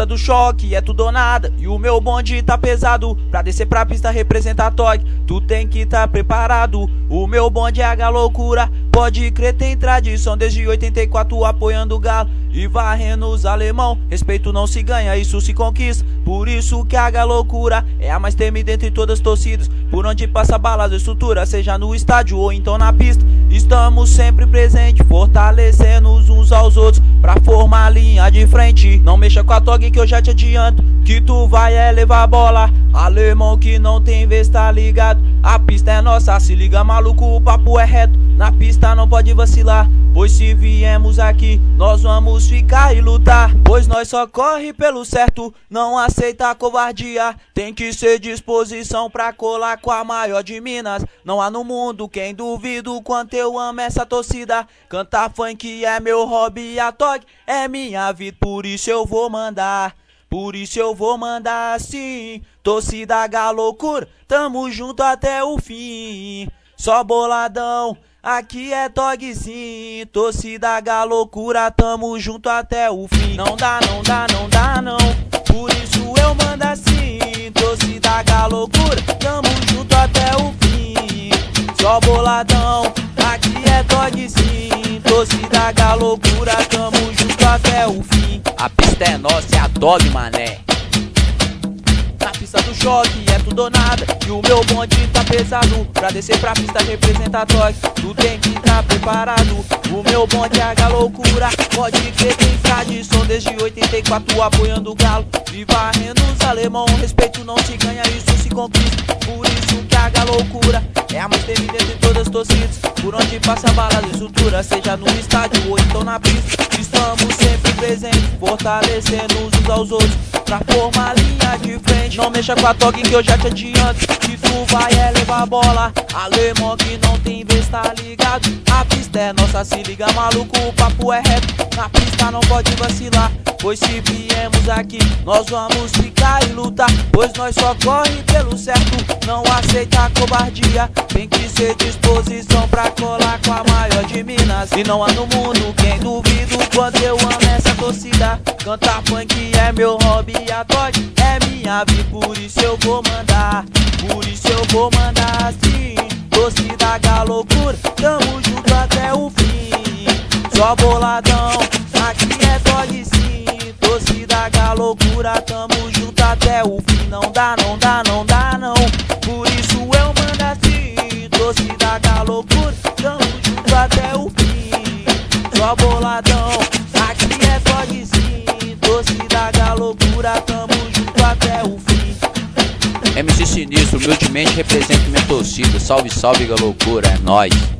do choque é tudo ou nada, e o meu bonde tá pesado. Pra descer pra pista representa toque, tu tem que tá preparado. O meu bonde é a loucura, pode crer, tem tradição desde 84 apoiando o galo e varrendo os alemão. Respeito não se ganha, isso se conquista. Por isso que a loucura é a mais temida entre todas as torcidas. Por onde passa balas, estrutura, seja no estádio ou então na pista. Estamos sempre presentes, fortalecendo uns aos outros pra formar a linha de frente. Não mexa com a toga que eu já te adianto que tu vai levar a bola. Alemão que não tem vez, tá ligado? A pista é nossa, se liga maluco, o papo é reto. Na pista não pode vacilar, pois se viemos aqui, nós vamos ficar e lutar. Pois nós só corre pelo certo, não aceita a covardia. Tem que ser disposição pra colar com a maior de Minas. Não há no mundo quem duvida o quanto eu amo essa torcida. Cantar funk é meu hobby e a toque é minha vida. Por isso eu vou mandar, por isso eu vou mandar sim. Torcida loucura, tamo junto até o fim. Só boladão, aqui é Tog sim. Torcida loucura, tamo junto até o fim. Não dá, não dá, não dá não, por isso eu mando assim. Torcida loucura, tamo junto até o fim. Só boladão, aqui é Tog sim. Torcida loucura, tamo junto até o fim. A pista é nossa, é a Dog, mané. Na pista do choque é tudo ou nada, e o meu bonde tá pesado. Pra descer pra pista representa toque, tu tem que tá preparado. O meu bonde é a loucura, pode crer, tem tradição desde 84 apoiando o galo e varrendo os alemão. Respeito não se ganha, isso se conquista. Por isso que a loucura é a mais temida entre todas as torcidas. Por onde passa bala de estrutura, seja no estádio ou então na pista. Estamos sempre presentes, fortalecendo uns aos outros pra formar a linha de frente. Não mexa com a toque que eu já te adianto que tu vai levar a bola. Alemão que não tem vez, tá ligado? A pista é nossa, se liga maluco, o papo é reto. Na pista não pode vacilar, pois se viemos aqui, nós vamos ficar e lutar. Pois nós só corre pelo certo, não aceita a covardia. Tem que ser disposição pra colar com a maior de Minas. E não há no mundo quem duvida o quanto eu amo essa torcida. Cantar funk é meu hobby e a toque é minha vida. Por isso eu vou mandar, por isso eu vou mandar sim. Torcida loucura, tamo junto até o fim. Só boladão, aqui é Tog sim. Torcida loucura, tamo junto até o fim. Não dá, não dá, não dá não, por isso eu mando assim. Torcida loucura, tamo junto até o fim. Só boladão, aqui é Tog sim. Torcida loucura, tamo junto até o fim. MC Sinistro, humildemente represento minha torcida. Salve, salve, loucura, é nóis.